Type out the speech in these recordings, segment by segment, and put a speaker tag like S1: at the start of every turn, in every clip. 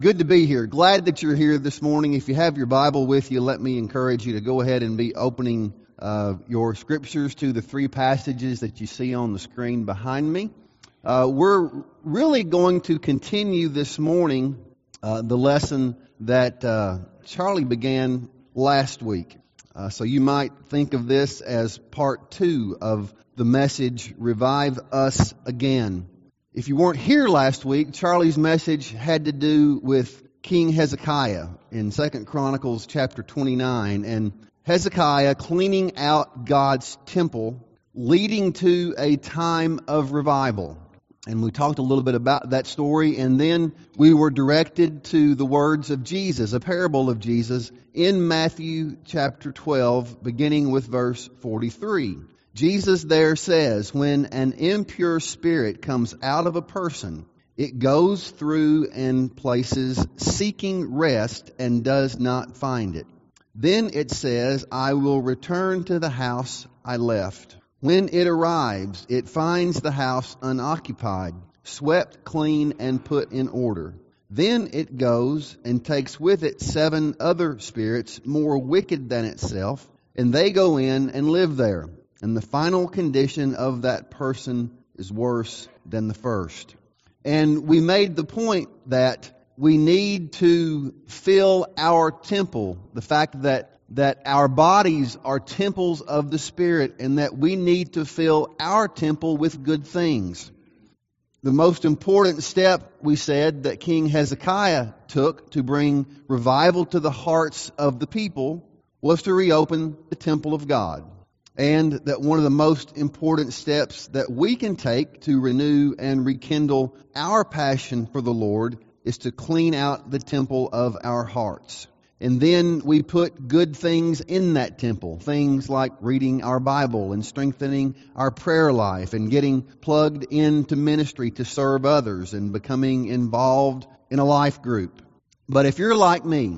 S1: Good to be here. Glad that you're here this morning. If you have your Bible with you, let me encourage you to go ahead and be opening your scriptures to the three passages that you see on the screen behind me. We're really going to continue this morning the lesson that Charlie began last week. So you might think of this as part 2 of the message, Revive Us Again. If you weren't here last week, Charlie's message had to do with King Hezekiah in 2 Chronicles chapter 29, and Hezekiah cleaning out God's temple, leading to a time of revival. And we talked a little bit about that story, and then we were directed to the words of Jesus, a parable of Jesus, in Matthew chapter 12, beginning with verse 43. Jesus there says, when an impure spirit comes out of a person, it goes through and places seeking rest and does not find it. Then it says, I will return to the house I left. When it arrives, it finds the house unoccupied, swept clean and put in order. Then it goes and takes with it 7 other spirits more wicked than itself, and they go in and live there. And the final condition of that person is worse than the first. And we made the point that we need to fill our temple, the fact that our bodies are temples of the Spirit, and that we need to fill our temple with good things. The most important step, we said, that King Hezekiah took to bring revival to the hearts of the people was to reopen the temple of God. And that one of the most important steps that we can take to renew and rekindle our passion for the Lord is to clean out the temple of our hearts. And then we put good things in that temple, things like reading our Bible and strengthening our prayer life and getting plugged into ministry to serve others and becoming involved in a life group. But if you're like me,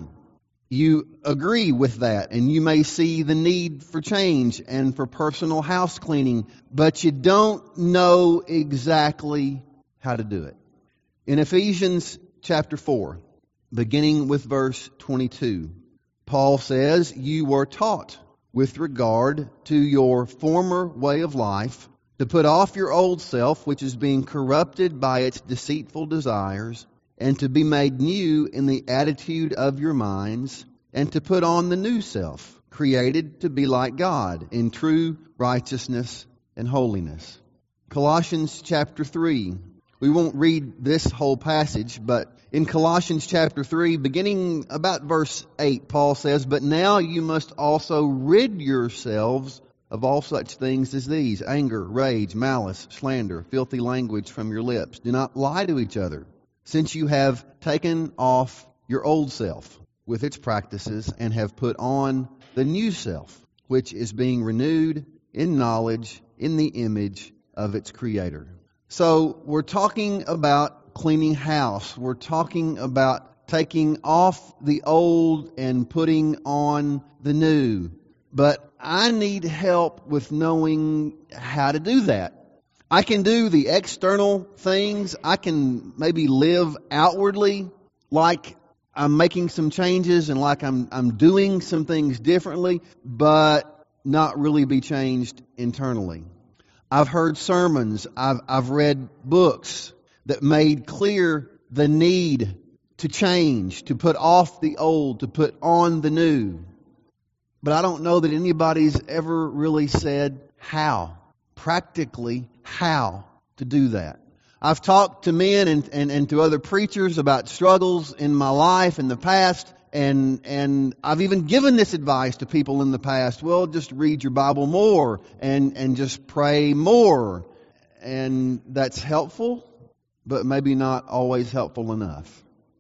S1: you agree with that, and you may see the need for change and for personal house cleaning, but you don't know exactly how to do it. In Ephesians chapter 4, beginning with verse 22, Paul says, you were taught with regard to your former way of life to put off your old self, which is being corrupted by its deceitful desires, and to be made new in the attitude of your minds, and to put on the new self, created to be like God in true righteousness and holiness. Colossians chapter 3. We won't read this whole passage, but in Colossians chapter 3, beginning about verse 8, Paul says, but now you must also rid yourselves of all such things as these: anger, rage, malice, slander, filthy language from your lips. Do not lie to each other, since you have taken off your old self with its practices and have put on the new self, which is being renewed in knowledge in the image of its Creator. So we're talking about cleaning house. We're talking about taking off the old and putting on the new. But I need help with knowing how to do that. I can do the external things. I can maybe live outwardly like I'm making some changes and like I'm doing some things differently, but not really be changed internally. I've heard sermons, I've read books that made clear the need to change, to put off the old, to put on the new. But I don't know that anybody's ever really said how, practically how to do that. I've talked to men and to other preachers about struggles in my life in the past, and I've even given this advice to people in the past. Well, just read your Bible more and just pray more. And that's helpful, but maybe not always helpful enough.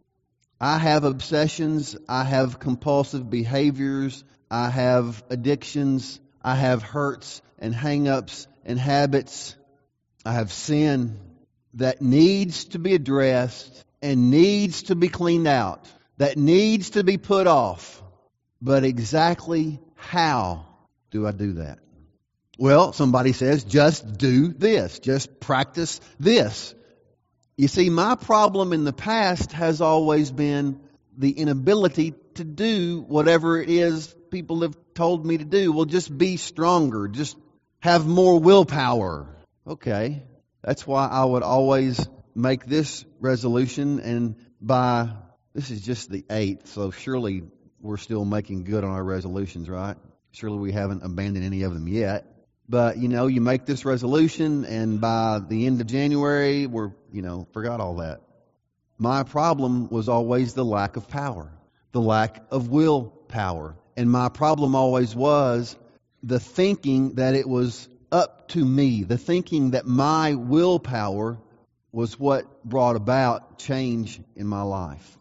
S1: I have obsessions. I have compulsive behaviors. I have addictions. I have hurts and hang-ups and habits. I have sin that needs to be addressed and needs to be cleaned out, that needs to be put off. But exactly how do I do that? Well, somebody says, just do this. Just practice this. You see, my problem in the past has always been the inability to do whatever it is people have told me to do. Well, just be stronger. Just have more willpower. Okay. That's why I would always make this resolution, and this is just the 8th, so surely we're still making good on our resolutions, right? Surely we haven't abandoned any of them yet. But, you make this resolution, and by the end of January, forgot all that. My problem was always the lack of power, the lack of willpower. And my problem always was the thinking that it was up to me, the thinking that my willpower was what brought about change in my life.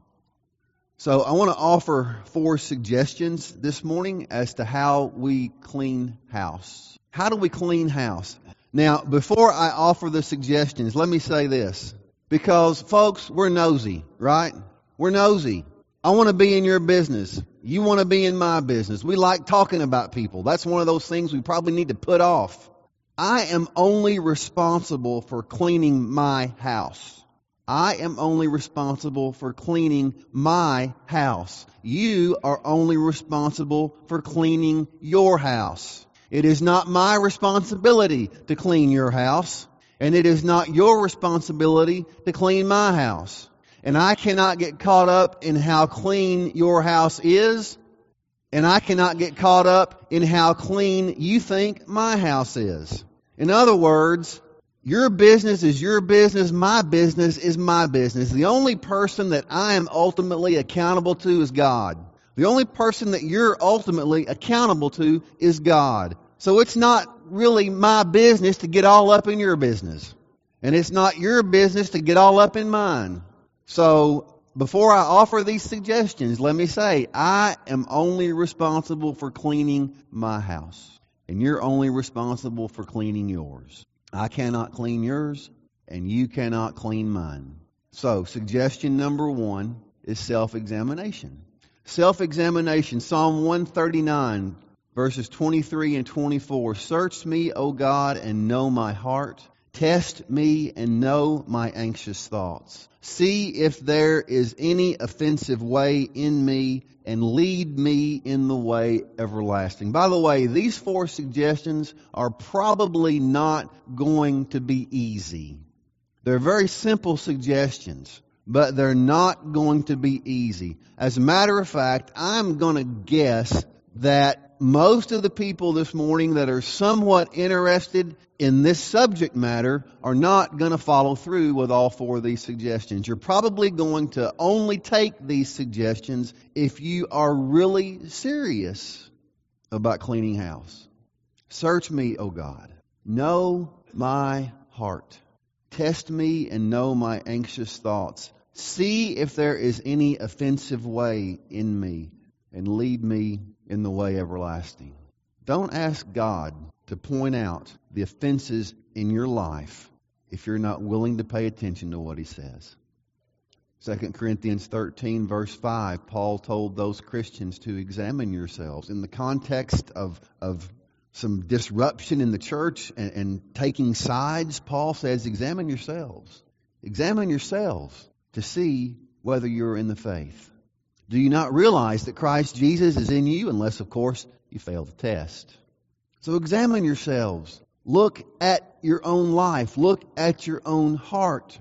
S1: So I want to offer 4 suggestions this morning as to how we clean house. How do we clean house? Now, before I offer the suggestions, let me say this. Because, folks, we're nosy, right? We're nosy. I want to be in your business. You want to be in my business. We like talking about people. That's one of those things we probably need to put off. I am only responsible for cleaning my house. I am only responsible for cleaning my house. You are only responsible for cleaning your house. It is not my responsibility to clean your house, and it is not your responsibility to clean my house. And I cannot get caught up in how clean your house is, and I cannot get caught up in how clean you think my house is. In other words, your business is your business, my business is my business. The only person that I am ultimately accountable to is God. The only person that you're ultimately accountable to is God. So it's not really my business to get all up in your business. And it's not your business to get all up in mine. So before I offer these suggestions, let me say, I am only responsible for cleaning my house. And you're only responsible for cleaning yours. I cannot clean yours, and you cannot clean mine. So, suggestion number 1 is self-examination. Self-examination, Psalm 139, verses 23 and 24. Search me, O God, and know my heart. Test me and know my anxious thoughts. See if there is any offensive way in me, and lead me in the way everlasting. By the way, these 4 suggestions are probably not going to be easy. They're very simple suggestions, but they're not going to be easy. As a matter of fact, I'm going to guess that most of the people this morning that are somewhat interested in this subject matter are not going to follow through with all 4 of these suggestions. You're probably going to only take these suggestions if you are really serious about cleaning house. Search me, O God. Know my heart. Test me and know my anxious thoughts. See if there is any offensive way in me, and lead me in the way everlasting. Don't ask God to point out the offenses in your life if you're not willing to pay attention to what He says. 2 Corinthians 13, verse 5, Paul told those Christians to examine yourselves. In the context of some disruption in the church and taking sides, Paul says, examine yourselves. Examine yourselves to see whether you're in the faith. Do you not realize that Christ Jesus is in you, unless, of course, you fail the test? So examine yourselves. Look at your own life. Look at your own heart.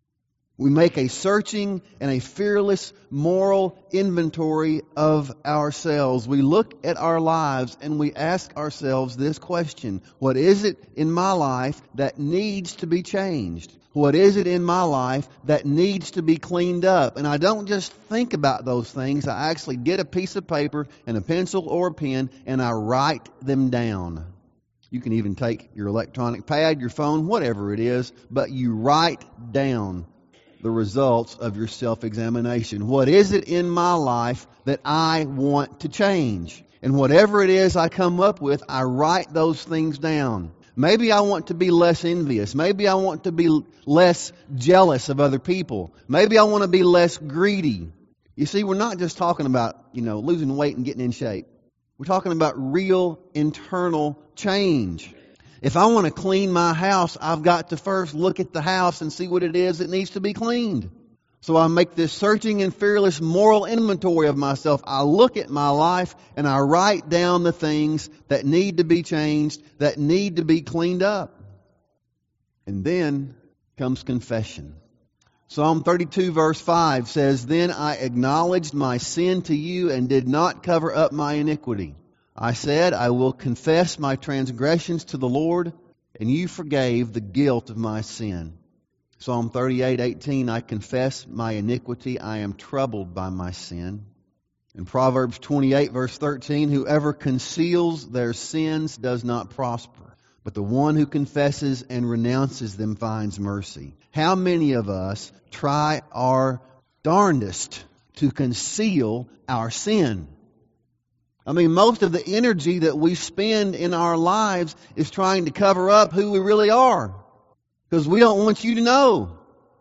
S1: We make a searching and a fearless moral inventory of ourselves. We look at our lives and we ask ourselves this question: what is it in my life that needs to be changed? What is it in my life that needs to be cleaned up? And I don't just think about those things. I actually get a piece of paper and a pencil or a pen and I write them down. You can even take your electronic pad, your phone, whatever it is, but you write down the results of your self-examination. What is it in my life that I want to change? And whatever it is I come up with, I write those things down. Maybe I want to be less envious. Maybe I want to be less jealous of other people. Maybe I want to be less greedy. You see, we're not just talking about, losing weight and getting in shape. We're talking about real internal change. If I want to clean my house, I've got to first look at the house and see what it is that needs to be cleaned. So I make this searching and fearless moral inventory of myself. I look at my life and I write down the things that need to be changed, that need to be cleaned up. And then comes confession. Psalm 32 verse 5 says, "Then I acknowledged my sin to you and did not cover up my iniquity. I said, I will confess my transgressions to the Lord, and you forgave the guilt of my sin." Psalm 38:18, "I confess my iniquity. I am troubled by my sin." In Proverbs 28 verse 13, "Whoever conceals their sins does not prosper, but the one who confesses and renounces them finds mercy." How many of us try our darndest to conceal our sin? I mean, most of the energy that we spend in our lives is trying to cover up who we really are, because we don't want you to know.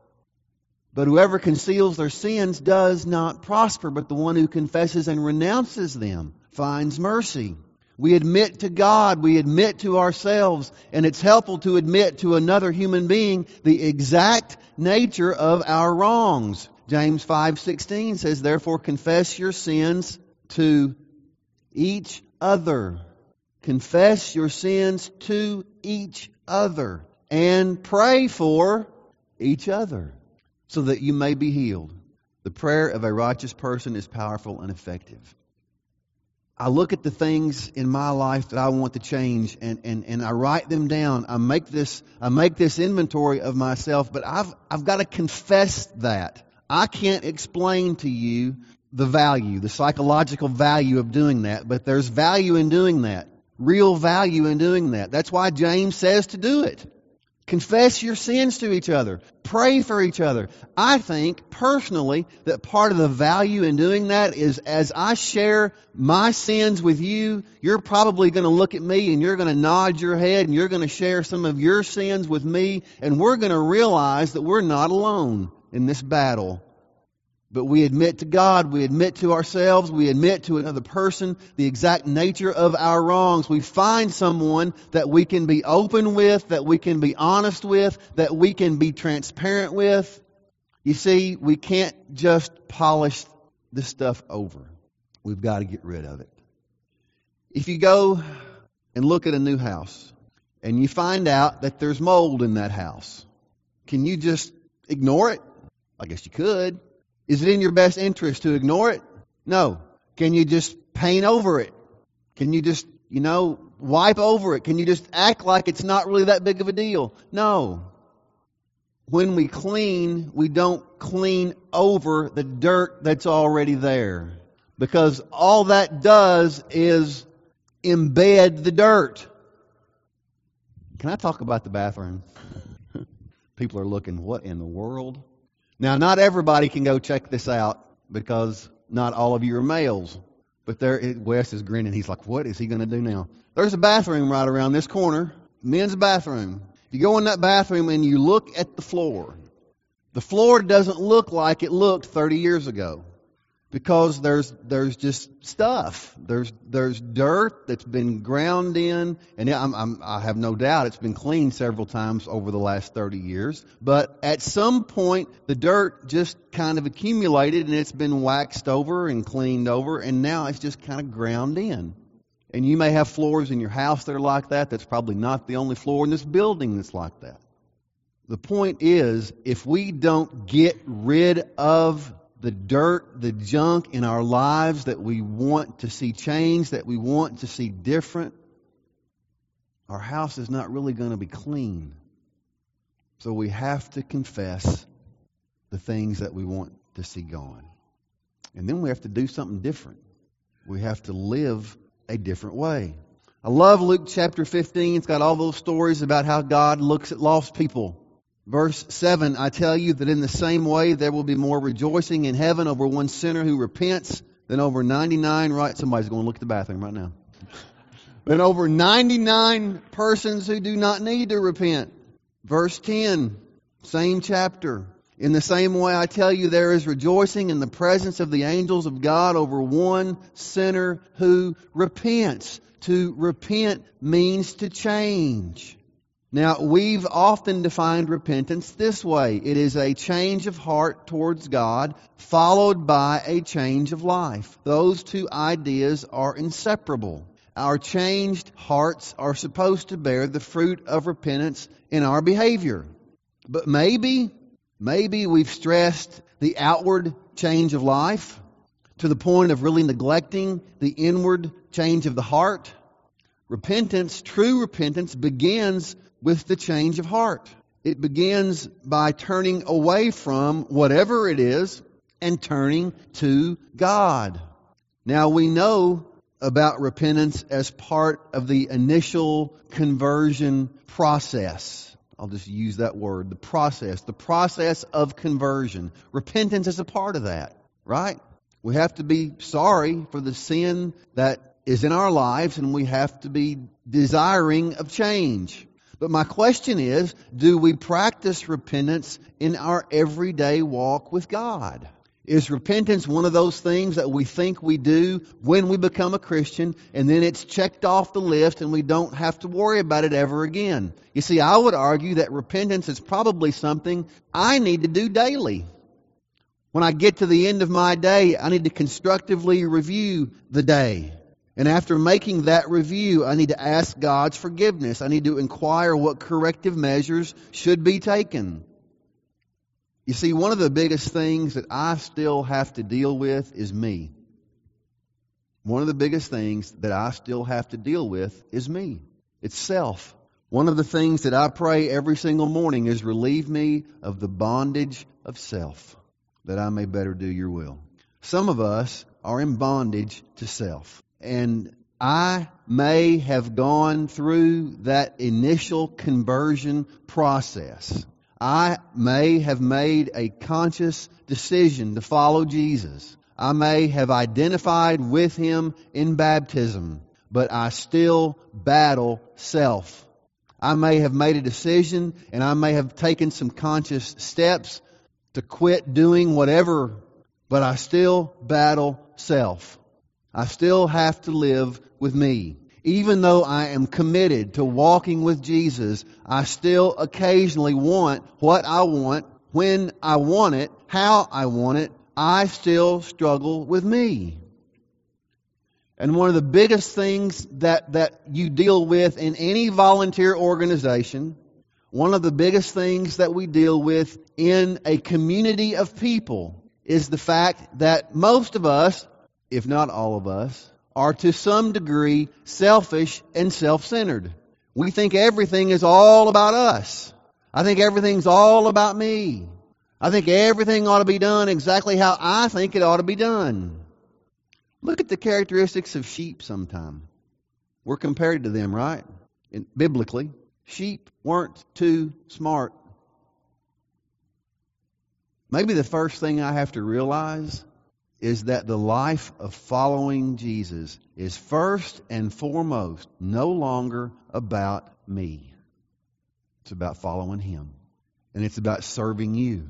S1: But whoever conceals their sins does not prosper, but the one who confesses and renounces them finds mercy. We admit to God, we admit to ourselves, and it's helpful to admit to another human being the exact nature of our wrongs. James 5:16 says, "Therefore confess your sins to each other." Confess your sins to each other and pray for each other so that you may be healed. The prayer of a righteous person is powerful and effective. I look at the things in my life that I want to change and I write them down. I make this inventory of myself, but I've got to confess that. I can't explain to you the psychological value of doing that, but there's value in doing that. Real value in doing that. That's why James says to do it. Confess your sins to each other. Pray for each other. I think, personally, that part of the value in doing that is as I share my sins with you, you're probably going to look at me and you're going to nod your head and you're going to share some of your sins with me, and we're going to realize that we're not alone in this battle. But we admit to God, we admit to ourselves, we admit to another person the exact nature of our wrongs. We find someone that we can be open with, that we can be honest with, that we can be transparent with. You see, we can't just polish this stuff over. We've got to get rid of it. If you go and look at a new house and you find out that there's mold in that house, can you just ignore it? I guess you could. Is it in your best interest to ignore it? No. Can you just paint over it? Can you just, wipe over it? Can you just act like it's not really that big of a deal? No. When we clean, we don't clean over the dirt that's already there, because all that does is embed the dirt. Can I talk about the bathroom? People are looking, what in the world? Now, not everybody can go check this out because not all of you are males. But Wes is grinning. He's like, what is he going to do now? There's a bathroom right around this corner, men's bathroom. If you go in that bathroom and you look at the floor doesn't look like it looked 30 years ago, because there's just stuff. There's dirt that's been ground in, and I have no doubt it's been cleaned several times over the last 30 years. But at some point, the dirt just kind of accumulated, and it's been waxed over and cleaned over, and now it's just kind of ground in. And you may have floors in your house that are like that. That's probably not the only floor in this building that's like that. The point is, if we don't get rid of the dirt, the junk in our lives that we want to see change, that we want to see different, our house is not really going to be clean. So we have to confess the things that we want to see gone. And then we have to do something different. We have to live a different way. I love Luke chapter 15. It's got all those stories about how God looks at lost people. Verse 7, I tell you that in the same way there will be more rejoicing in heaven over one sinner who repents than over 99, right? Somebody's going to look at the bathroom right now. Than over 99 persons who do not need to repent. Verse 10, same chapter. In the same way, I tell you, there is rejoicing in the presence of the angels of God over one sinner who repents. To repent means to change. Now, we've often defined repentance this way. It is a change of heart towards God, followed by a change of life. Those two ideas are inseparable. Our changed hearts are supposed to bear the fruit of repentance in our behavior. But maybe we've stressed the outward change of life to the point of really neglecting the inward change of the heart. Repentance, true repentance, begins with the change of heart. It begins by turning away from whatever it is and turning to God. Now, we know about repentance as part of the initial conversion process. I'll just use that word, the process of conversion. Repentance is a part of that, right? We have to be sorry for the sin that is in our lives, and we have to be desiring of change. But my question is, do we practice repentance in our everyday walk with God? Is repentance one of those things that we think we do when we become a Christian, and then it's checked off the list and we don't have to worry about it ever again? You see, I would argue that repentance is probably something I need to do daily. When I get to the end of my day, I need to constructively review the day. And after making that review, I need to ask God's forgiveness. I need to inquire what corrective measures should be taken. You see, one of the biggest things that I still have to deal with is me. One of the biggest things that I still have to deal with is me. It's self. One of the things that I pray every single morning is, relieve me of the bondage of self, that I may better do your will. Some of us are in bondage to self. And I may have gone through that initial conversion process. I may have made a conscious decision to follow Jesus. I may have identified with Him in baptism, but I still battle self. I may have made a decision, and I may have taken some conscious steps to quit doing whatever, but I still battle self. I still have to live with me. Even though I am committed to walking with Jesus, I still occasionally want what I want, when I want it, how I want it. I still struggle with me. And one of the biggest things that you deal with in any volunteer organization, one of the biggest things that we deal with in a community of people, is the fact that most of us, if not all of us, are to some degree selfish and self-centered. We think everything is all about us. I think everything's all about me. I think everything ought to be done exactly how I think it ought to be done. Look at the characteristics of sheep sometime. We're compared to them, right? Biblically, sheep weren't too smart. Maybe the first thing I have to realize is that the life of following Jesus is first and foremost no longer about me. It's about following Him. And it's about serving you.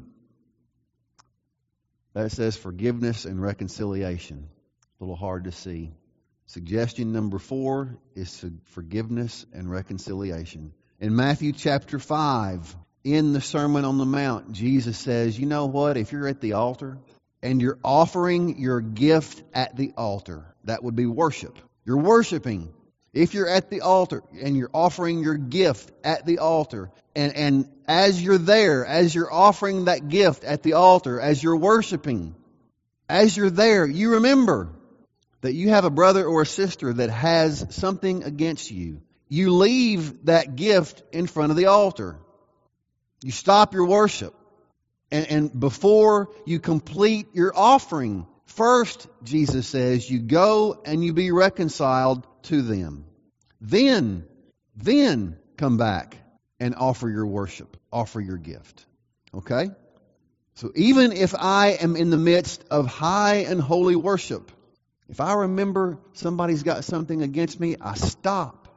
S1: That says forgiveness and reconciliation. A little hard to see. Suggestion number 4 is forgiveness and reconciliation. In Matthew chapter 5, in the Sermon on the Mount, Jesus says, you know what? If you're at the altar and you're offering your gift at the altar, that would be worship. You're worshiping. If you're at the altar and you're offering your gift at the altar, and as you're there, as you're offering that gift at the altar, as you're worshiping, as you're there, you remember that you have a brother or a sister that has something against you. You leave that gift in front of the altar. You stop your worship. And before you complete your offering, first, Jesus says, you go and you be reconciled to them. Then come back and offer your worship, offer your gift. Okay? So even if I am in the midst of high and holy worship, if I remember somebody's got something against me, I stop.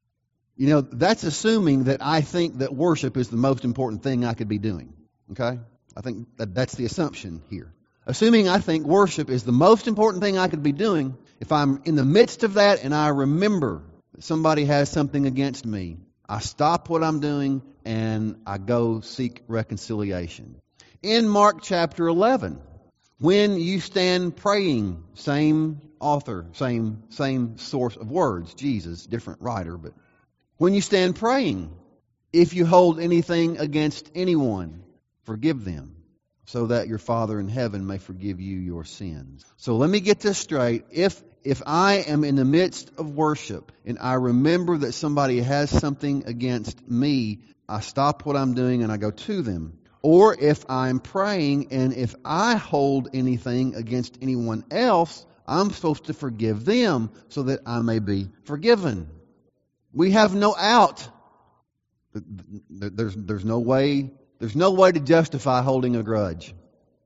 S1: You know, that's assuming that I think that worship is the most important thing I could be doing. Okay? I think that's the assumption here. Assuming I think worship is the most important thing I could be doing, if I'm in the midst of that and I remember that somebody has something against me, I stop what I'm doing and I go seek reconciliation. In Mark chapter 11, when you stand praying, same author, same source of words, Jesus, different writer, but when you stand praying, if you hold anything against anyone, forgive them, so that your Father in heaven may forgive you your sins. So let me get this straight. If I am in the midst of worship and I remember that somebody has something against me, I stop what I'm doing and I go to them. Or if I'm praying and if I hold anything against anyone else, I'm supposed to forgive them so that I may be forgiven. We have no out. There's no way to justify holding a grudge.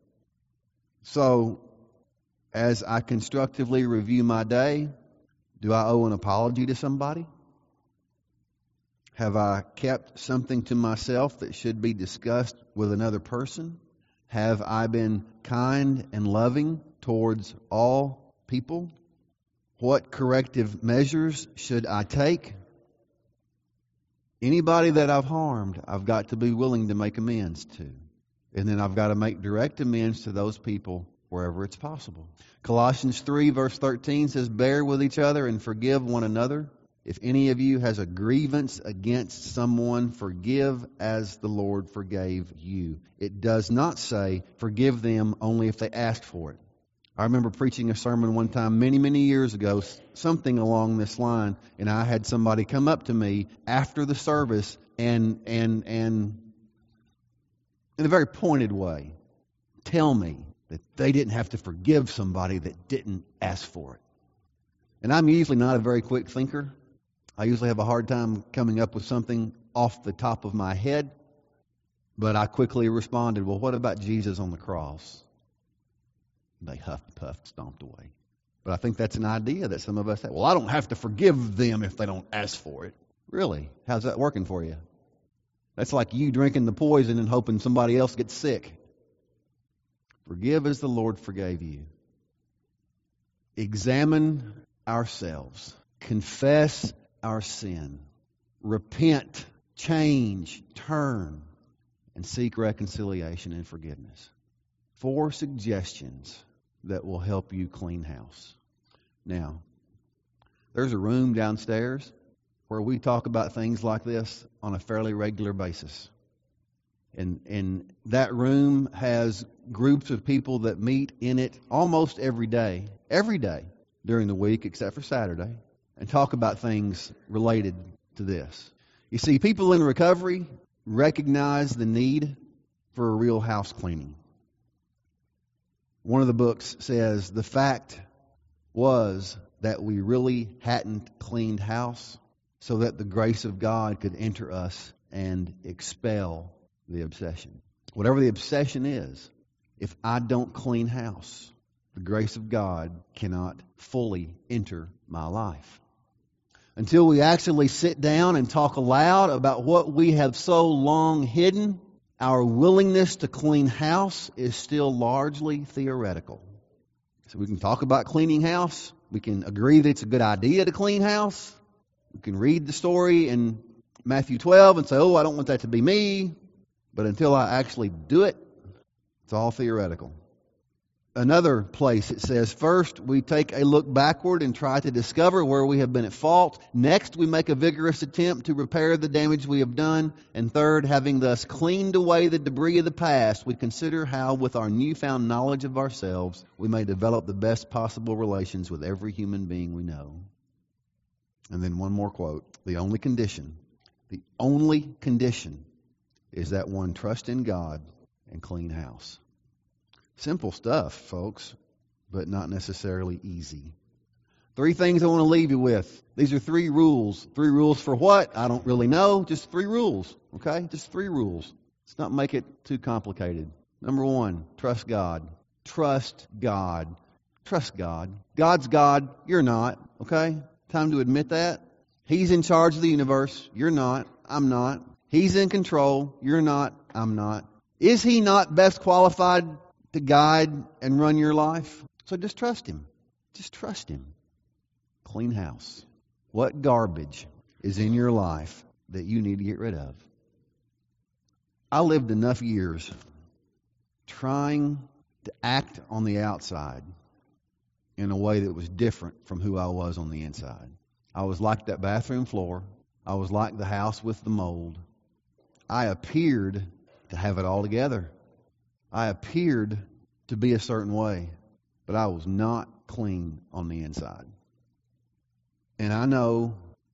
S1: So, as I constructively review my day, do I owe an apology to somebody? Have I kept something to myself that should be discussed with another person? Have I been kind and loving towards all people? What corrective measures should I take? Anybody that I've harmed, I've got to be willing to make amends to. And then I've got to make direct amends to those people wherever it's possible. Colossians 3 verse 13 says, "Bear with each other and forgive one another. If any of you has a grievance against someone, forgive as the Lord forgave you." It does not say, forgive them only if they ask for it. I remember preaching a sermon one time many years ago, something along this line, and I had somebody come up to me after the service and in a very pointed way tell me that they didn't have to forgive somebody that didn't ask for it. And I'm usually not a very quick thinker. I usually have a hard time coming up with something off the top of my head, but I quickly responded, well, what about Jesus on the cross? They huffed, puffed, stomped away. But I think that's an idea that some of us have. Well, I don't have to forgive them if they don't ask for it. Really? How's that working for you? That's like you drinking the poison and hoping somebody else gets sick. Forgive as the Lord forgave you. Examine ourselves. Confess our sin. Repent, change, turn, and seek reconciliation and forgiveness. 4 suggestions that will help you clean house. Now, there's a room downstairs where we talk about things like this on a fairly regular basis. And that room has groups of people that meet in it almost every day during the week except for Saturday, and talk about things related to this. You see, people in recovery recognize the need for a real house cleaning. One of the books says the fact was that we really hadn't cleaned house so that the grace of God could enter us and expel the obsession. Whatever the obsession is, if I don't clean house, the grace of God cannot fully enter my life. Until we actually sit down and talk aloud about what we have so long hidden, our willingness to clean house is still largely theoretical. So we can talk about cleaning house. We can agree that it's a good idea to clean house. We can read the story in Matthew 12 and say, oh, I don't want that to be me. But until I actually do it, it's all theoretical. Another place it says, first, we take a look backward and try to discover where we have been at fault. Next, we make a vigorous attempt to repair the damage we have done. And third, having thus cleaned away the debris of the past, we consider how, with our newfound knowledge of ourselves, we may develop the best possible relations with every human being we know. And then one more quote. The only condition is that one trust in God and clean house. Simple stuff, folks, but not necessarily easy. 3 things I want to leave you with. These are 3 rules. 3 rules for what? I don't really know. Just 3 rules, okay? Just 3 rules. Let's not make it too complicated. Number 1, trust God. Trust God. Trust God. God's God. You're not, okay? Time to admit that. He's in charge of the universe. You're not. I'm not. He's in control. You're not. I'm not. Is He not best qualified to guide and run your life? So just trust Him. Just trust Him. Clean house. What garbage is in your life that you need to get rid of? I lived enough years trying to act on the outside in a way that was different from who I was on the inside. I was like that bathroom floor. I was like the house with the mold. I appeared to have it all together. I appeared to be a certain way, but I was not clean on the inside. And I know,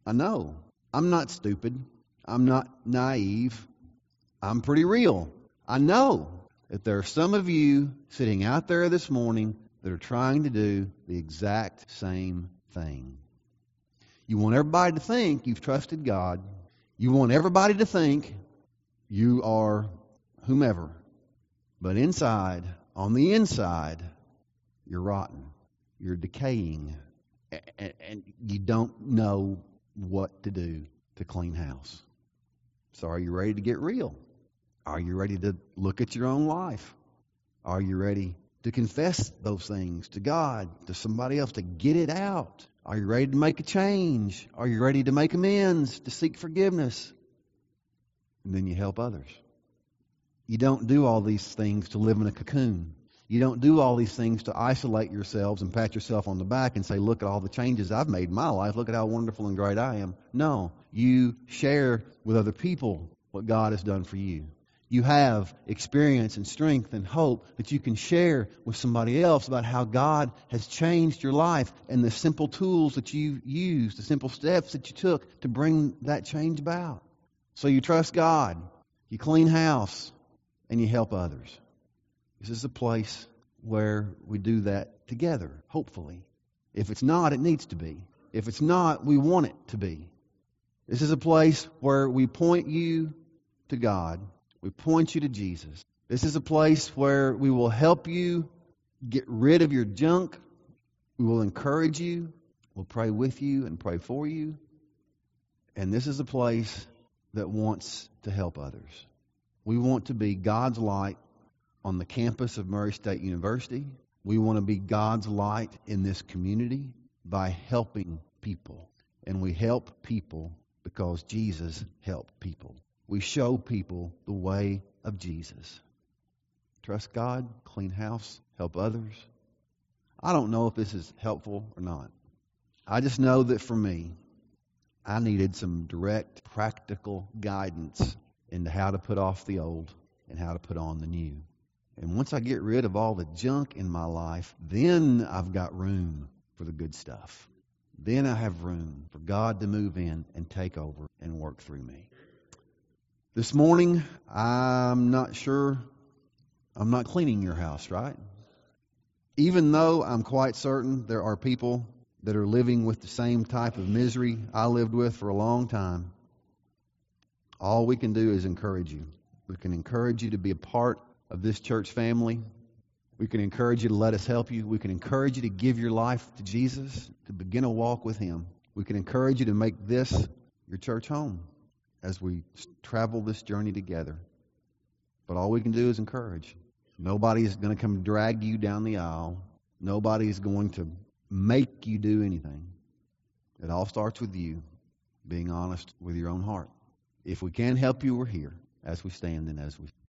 S1: I'm not stupid. I'm not naive. I'm pretty real. I know that there are some of you sitting out there this morning that are trying to do the exact same thing. You want everybody to think you've trusted God. You want everybody to think you are whomever. But inside, on the inside, you're rotten. You're decaying. And you don't know what to do to clean house. So are you ready to get real? Are you ready to look at your own life? Are you ready to confess those things to God, to somebody else, to get it out? Are you ready to make a change? Are you ready to make amends, to seek forgiveness? And then you help others. You don't do all these things to live in a cocoon. You don't do all these things to isolate yourselves and pat yourself on the back and say, look at all the changes I've made in my life. Look at how wonderful and great I am. No, you share with other people what God has done for you. You have experience and strength and hope that you can share with somebody else about how God has changed your life and the simple tools that you used, the simple steps that you took to bring that change about. So you trust God, you clean house, and you help others. This is a place where we do that together, hopefully. If it's not, it needs to be. If it's not, we want it to be. This is a place where we point you to God. We point you to Jesus. This is a place where we will help you get rid of your junk. We will encourage you. We'll pray with you and pray for you. And this is a place that wants to help others. We want to be God's light on the campus of Murray State University. We want to be God's light in this community by helping people. And we help people because Jesus helped people. We show people the way of Jesus. Trust God, clean house, help others. I don't know if this is helpful or not. I just know that for me, I needed some direct, practical guidance into how to put off the old and how to put on the new. And once I get rid of all the junk in my life, then I've got room for the good stuff. Then I have room for God to move in and take over and work through me. This morning, I'm not sure I'm not cleaning your house, right? Even though I'm quite certain there are people that are living with the same type of misery I lived with for a long time, all we can do is encourage you. We can encourage you to be a part of this church family. We can encourage you to let us help you. We can encourage you to give your life to Jesus, to begin a walk with Him. We can encourage you to make this your church home as we travel this journey together. But all we can do is encourage. Nobody's going to come drag you down the aisle. Nobody's going to make you do anything. It all starts with you being honest with your own heart. If we can help you, we're here as we stand and as we